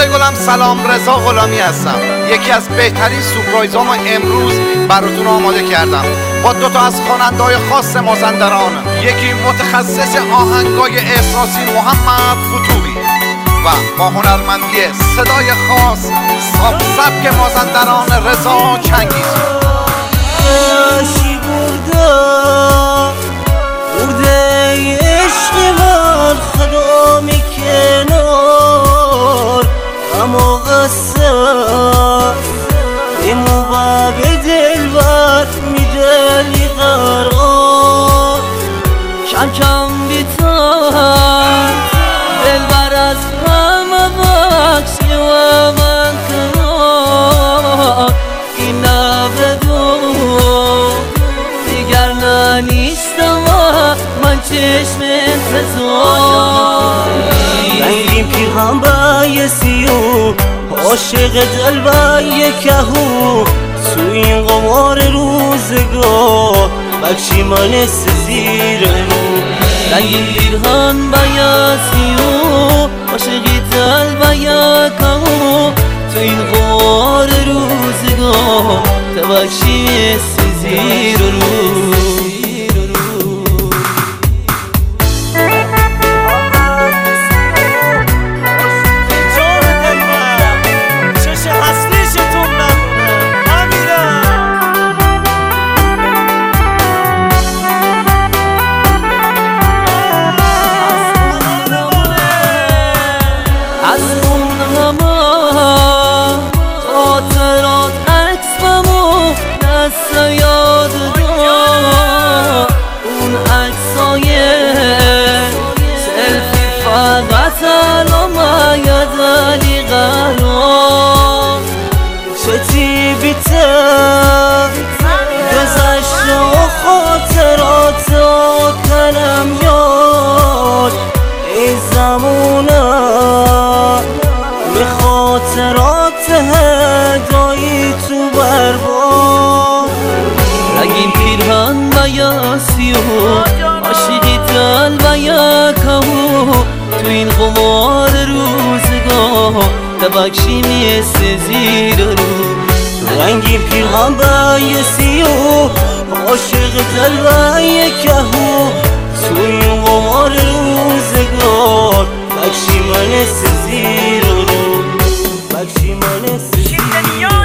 گل گلم سلام، رضا غلامی هستم. یکی از بهترین سورپرایزامو امروز براتون آماده کردم با دوتا از خواننده‌های خاص مازندران. یکی متخصص آهنگای احساسی محمد فتوحی و با هنرمندی صدای خاص سبک مازندران رضا چنگیز. برده عشق من خدامی کنار اما قصد امو باب دلبر میدلی قرار کم کم بیتر دلبر از همه بخشی و من کنار این نبدو دیگر نیستم من چشم انتظار رنگین پیرهن بایسی و عاشق دل بای کهو تو این قمار روزگار بخشی من زیر رو رنگین پیرهن بایسی و عاشق دل بای کهو تو این قمار روزگار بخشی زیر رو چتی بیتر گذشت و خاطرات کنم یاد ای زمونه می خاطرات هدایی تو برباد رنگین پیرهن بیاسی و عاشقی دل بیاکمو تو این قمار روزگاه تبخشی میسته زیر رو رنگین پیرهن بایسی و عاشق دل بای کهو تو این قمار روزگار بخشی میسته زیر رو بخشی میسته زیر رو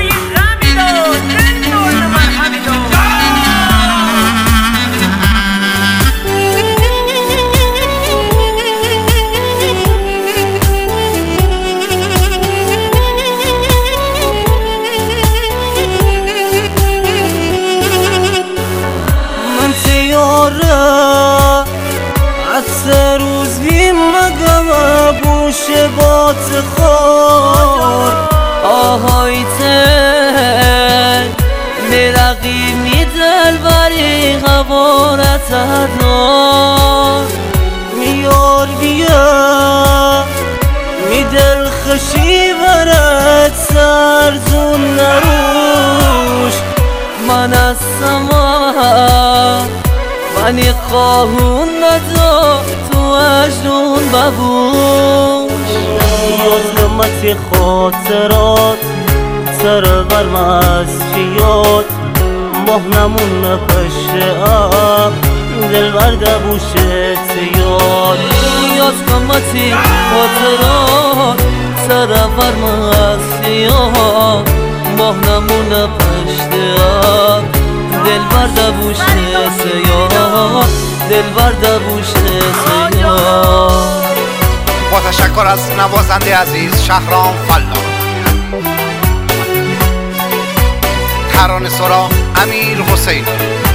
عطر روز بیمگم بوش بات خور آهای تن مرقی میدل بری غبارت هدنار میار بیا میدل خشی برد سرزون نروش من از سما منی خواهون ندار تو اجنون ببوش یاد قمت خاطرات سر برم از یاد ماه نمون پشت آب دل برده بوشت یاد یاد قمت خاطرات سر برم از یاد ماه نمون پشت آب دل برده بوشه سیاه دل برده بوشه سیاه. با تشکر از نوازنده عزیز شهرام فلاح. ترانه سرا امیر حسین.